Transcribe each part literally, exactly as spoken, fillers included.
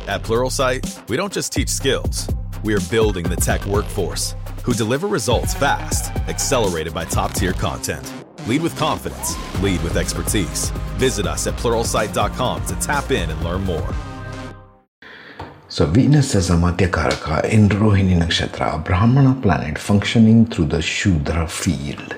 At Pluralsight, we don't just teach skills. We are building the tech workforce who deliver results fast, accelerated by top-tier content. Lead with confidence. Lead with expertise. Visit us at pluralsight dot com to tap in and learn more. So Venus is Amatya Karaka in Rohini Nakshatra, Brahmana planet functioning through the Shudra field.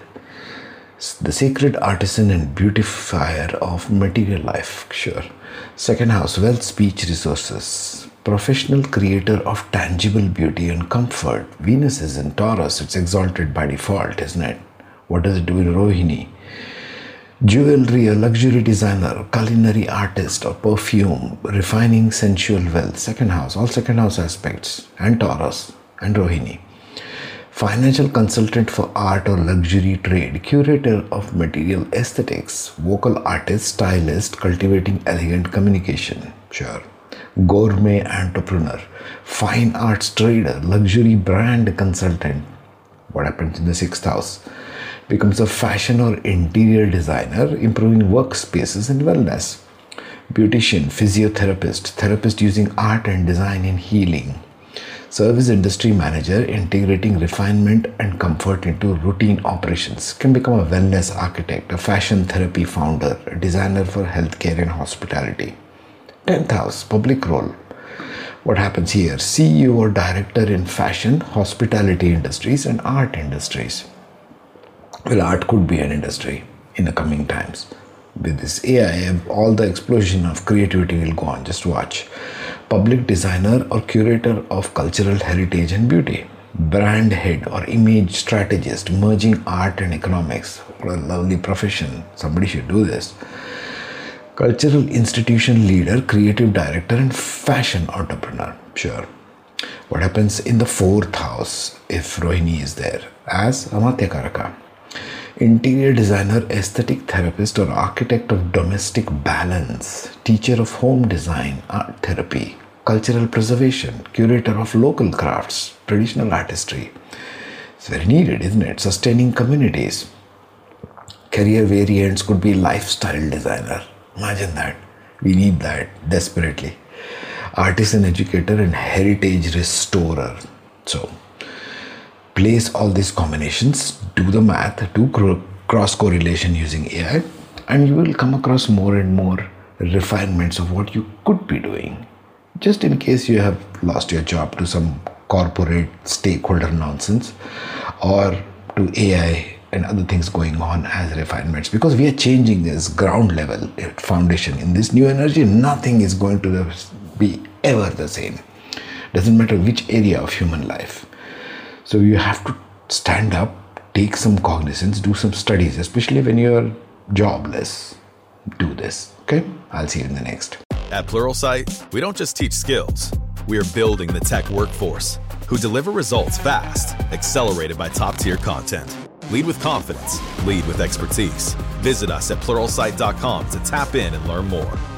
The sacred artisan and beautifier of material life, sure. Second house, wealth, speech, resources. Professional creator of tangible beauty and comfort. Venus is in Taurus, it's exalted by default, isn't it? What does it do in Rohini? Jewelry, a luxury designer, culinary artist or perfume, refining sensual wealth. Second house, all second house aspects, and Taurus and Rohini. Financial consultant for art or luxury trade, curator of material aesthetics, vocal artist, stylist, cultivating elegant communication. Sure. Gourmet entrepreneur, fine arts trader, luxury brand consultant. What happens in the sixth house? Becomes a fashion or interior designer, improving workspaces and wellness. Beautician, physiotherapist, therapist using art and design in healing. Service industry manager, integrating refinement and comfort into routine operations. Can become a wellness architect, a fashion therapy founder, a designer for healthcare and hospitality. tenth house, public role. What happens here? C E O or director in fashion, hospitality industries and art industries. Well, art could be an industry in the coming times. With this A I, all the explosion of creativity will go on. Just watch. Public designer or curator of cultural heritage and beauty. Brand head or image strategist, merging art and economics. What a lovely profession. Somebody should do this. Cultural institution leader, creative director and fashion entrepreneur. Sure. What happens in the fourth house if Rohini is there? As Amatya Karaka. Interior designer, aesthetic therapist or architect of domestic balance, teacher of home design, art therapy, cultural preservation, curator of local crafts, traditional artistry. It's very needed, isn't it? Sustaining communities. Career variants could be lifestyle designer. Imagine that. We need that desperately. Artisan educator and heritage restorer. So, place all these combinations, do the math, do cross correlation using A I, and you will come across more and more refinements of what you could be doing. Just in case you have lost your job to some corporate stakeholder nonsense or to A I and other things going on as refinements, because we are changing this ground level foundation. In this new energy, nothing is going to be ever the same. Doesn't matter which area of human life. So you have to stand up, take some cognizance, do some studies, especially when you're jobless. Do this, okay? I'll see you in the next. At Pluralsight, we don't just teach skills. We are building the tech workforce who deliver results fast, accelerated by top-tier content. Lead with confidence. Lead with expertise. Visit us at pluralsight dot com to tap in and learn more.